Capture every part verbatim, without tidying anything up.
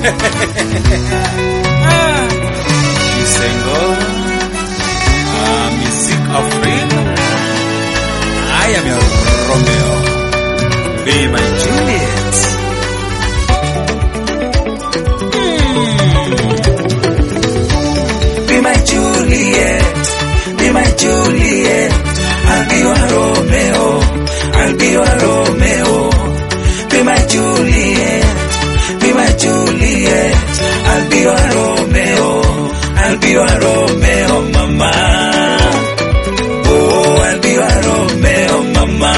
Ah, Misengo, ah, Music Africa. I am your Romeo. Be my Juliet. Be my Juliet, be my Juliet. I'll be your Romeo, I'll be your Romeo. Be my Juliet, be my Juliet. I'll be your Romeo, I'll be your Romeo, mama. Oh, I'll be your Romeo, mama.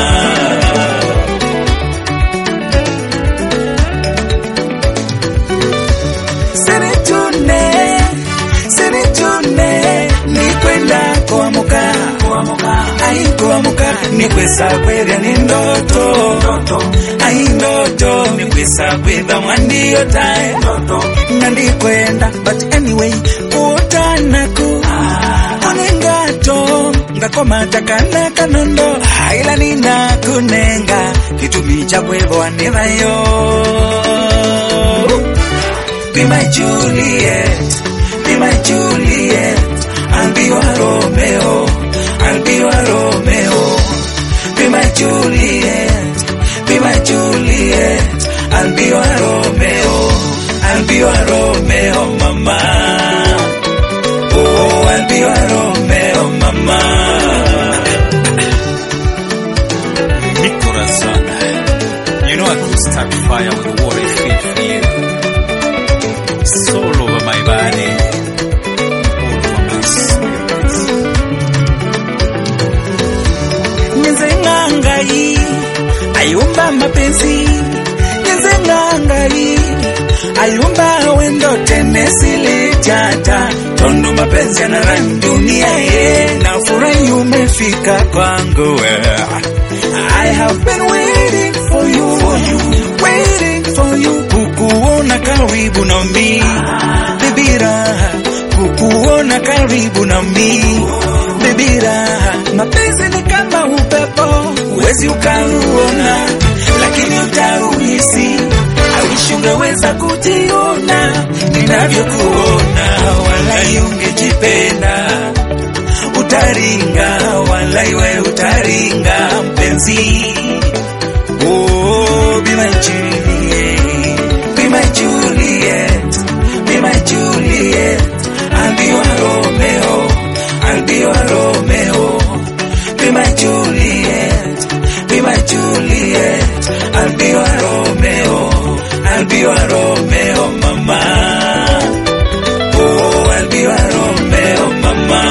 Senitune, senitune, ni kwenda kuamuka, kuamuka, ai kuamuka, ni kwesa kweda ni ndoto, ndoto, ai ndoto, ni kwesa kweda mwandi yotae, ndoto, nandi kwenda, but anyway, kuotana ku, onengato, ngakoma takana kanondo, haila nina kunenga, kitumi cha kwevo anivayo. Be my Juliet, be my Juliet. I'll be your Romeo, I'll be your Romeo. Be my Juliet, be my Juliet. I'll be your Romeo, I'll be your Romeo, mama. Oh, I'll be your Romeo, mama. Corazon, you know I could start fire with what I feel for you. It's all over my body, all over my spirit. Nyenzengangai, ayumba mapenzi. Nyenzengangai, ayumba wendo tenesili jata. Tondo mapenzi na rani dunia ye. Na furahi umefika kwangu. I have been waiting for you, for you, waiting for you. Kukuona karibu na mi, baby raha. Kukuona karibu na mi, baby raha. Mapenzi ni kama upepo, huwezi ukauona, lakini utauhisi. I wish ungeweza kujiona ninavyokuona, wala ungejipenda. Utaringa, wala iwe utaringa mpenzi. Oh, be my Juliet, be my Juliet, be my Juliet. I'll be your Romeo, I'll be your Romeo. Be my Juliet, be my Juliet. I'll be your Romeo, I'll be your Romeo, mama. Oh, I'll be your Romeo, mama.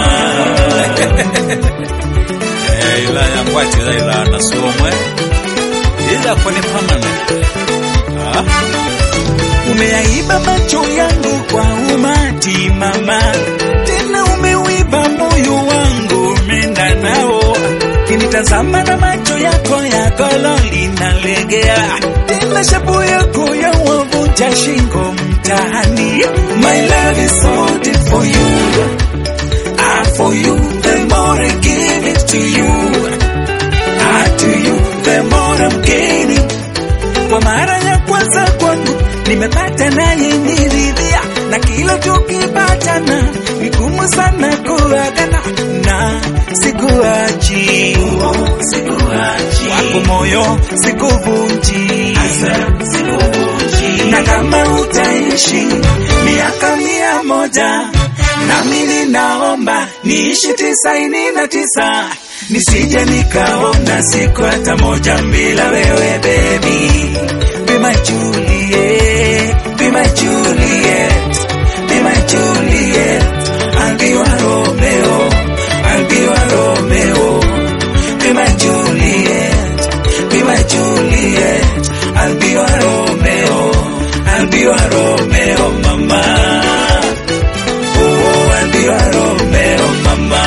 Eh, ila ya kwati ila nasomwe. Ila kwa ni permanent. Ah? Umeaiba macho yangu kwa umati mama, tena umeuiba moyo wangu menda nao. Kinitazama na macho yako ya golo linalegea, tena shabu yako ya wavunja shingo mtaani. My love is so deep for you, ah for you, the more I give it to you, ah to you, the more I'm gaining. Kwa mara ya kwanza kwangu nimepata naye niridhia, na kila tukipatana vigumu sana kuagana, na sikuachi, sikuachi wako moyo sikuvunji, sikuvunji. Na kama utaishi miaka mia moja, nami ninaomba niishi tisaini na tisa, nisije nikaona siku hata moja bila wewe baby. Be my Juliet, be my Juliet, be my Juliet. I'll be your Romeo, I'll be your Romeo. Be my Juliet, be my Juliet. I'll be your Romeo, I'll be your Romeo, mama. Oh, I'll be your Romeo, mama.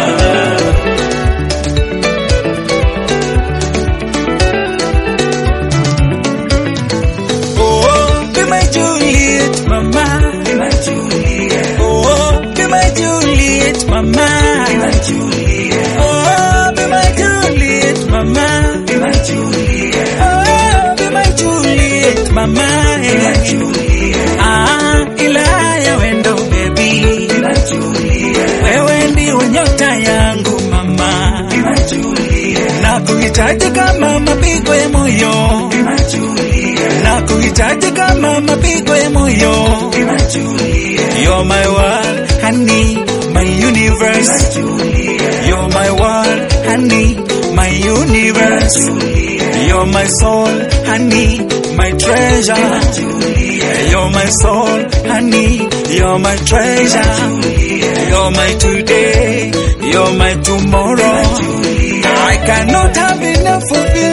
Mama, be my Juliet. Oh, be my Juliet, mama. Be my Juliet. Oh, be my Juliet, mama. Be my Juliet. Oh, be my Juliet, mama. Be my Juliet. Ah. Nakuhitaji kama mapigo ya moyo, nakuhitaji kama mapigo ya moyo. You're my world, honey, my universe. You're my world, honey, my universe. You're my soul, honey, my treasure. You're my soul, honey, you're my treasure. You're my today, you're my tomorrow. I cannot have enough of you.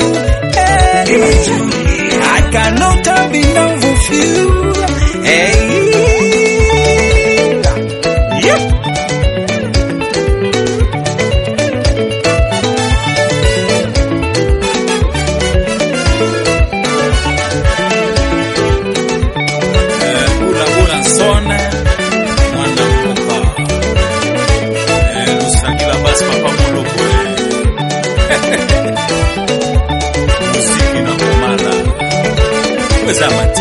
Hey. I cannot have enough of you. Hey. Yep. Zama